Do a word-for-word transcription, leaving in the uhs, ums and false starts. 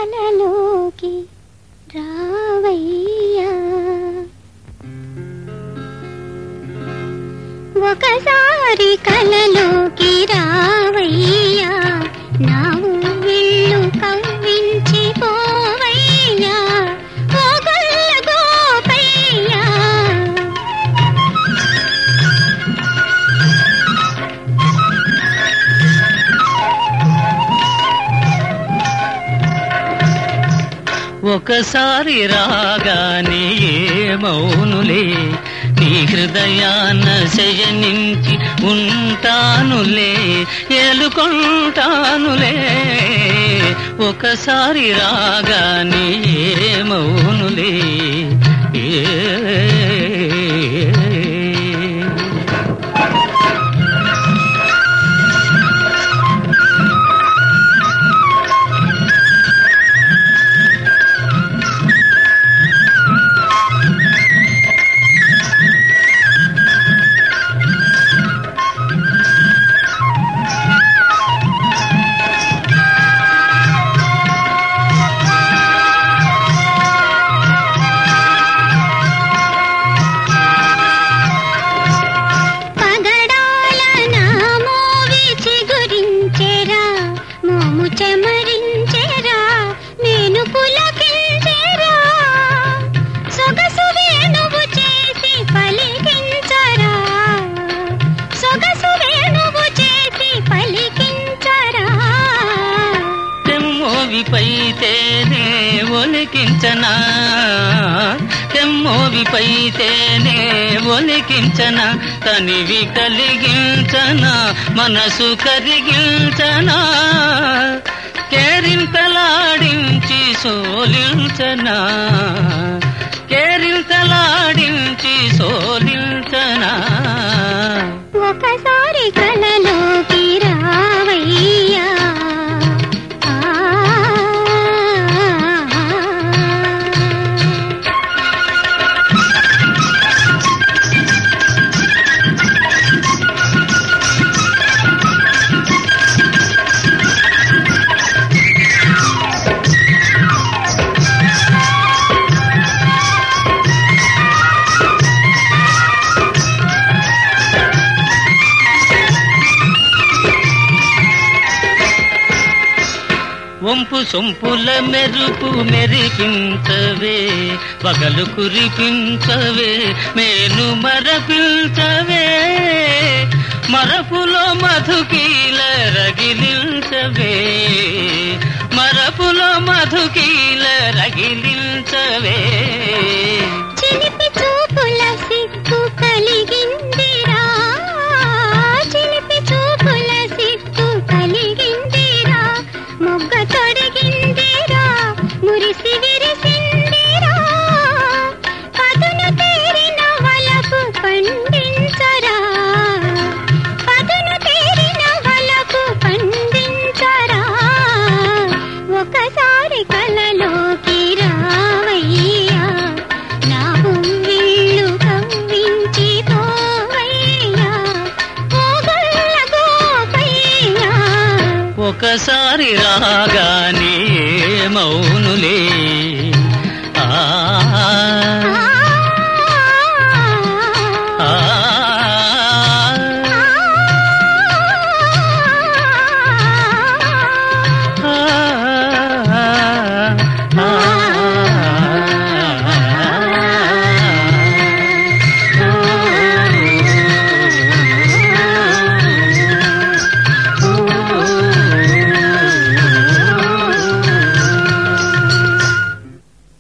కలలోకి రావయ్యా ఒకసారి కలలోకి రావయ్యా నా ఊళ్ళు కవ్వించి పోవయ్యా ఓ గొల్ల గోపయ్యా ఒకసారి రాగానే ఏమౌనులే నీ హృదయాన శయనించి ఉంటానులే ఏలుకొంటానులే ఒకసారి రాగానే ఏమౌనులే ఏ చెమరించెరా నేను పులకించెరా సొగసు వేణువు చేసి పలికించరా సొగసు వేణువు చేసి పలికించరా తెమ్మోవిపైతేనే ఒలికించనా తెమ్మోవిపైతేనే ఒలికించనా తనివి కలిగించనా మనసు కరిగించనా కేరింతలాడించి సోలించనా కేరింతలాడించి సోలించనా ఒకసారి కలలోకి రావయ్యా వంపు సొంపుల మెరుపు మెరిపించవే పగలు కురిపించవే మేను మరపించవే మరపులో మధుకీల రగిలించవే మరపులో మధుకీల రగిలించవే చిలిపి చూపుల సిగ్గు కలిగిందిరా చిలిపి చూపుల సిగ్గు కలిగిందిరా మొగ్గ తొడిగిందిరా మురిసి విరిసిందిరా పదును తేరిన వలపు పండించరా పదును తేరిన వలపు పండించరా ఒకసారి కలలోకి రావయ్యా నా ఊళ్ళు కవ్వించి పోవయ్యా ఓ గొల్ల గోపయ్యా ఒకసారి రాగానే మౌనులే